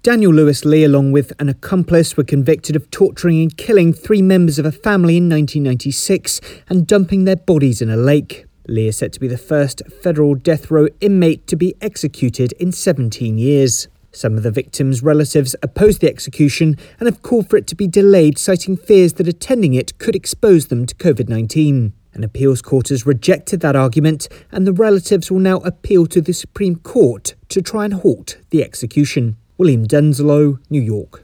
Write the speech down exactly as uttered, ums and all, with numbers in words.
Daniel Lewis Lee, along with an accomplice, were convicted of torturing and killing three members of a family in nineteen ninety-six and dumping their bodies in a lake. Lee is set to be the first federal death row inmate to be executed in seventeen years. Some of the victims' relatives opposed the execution and have called for it to be delayed, citing fears that attending it could expose them to covid nineteen. An appeals court has rejected that argument, and the relatives will now appeal to the Supreme Court to try and halt the execution. William Denslow, New York.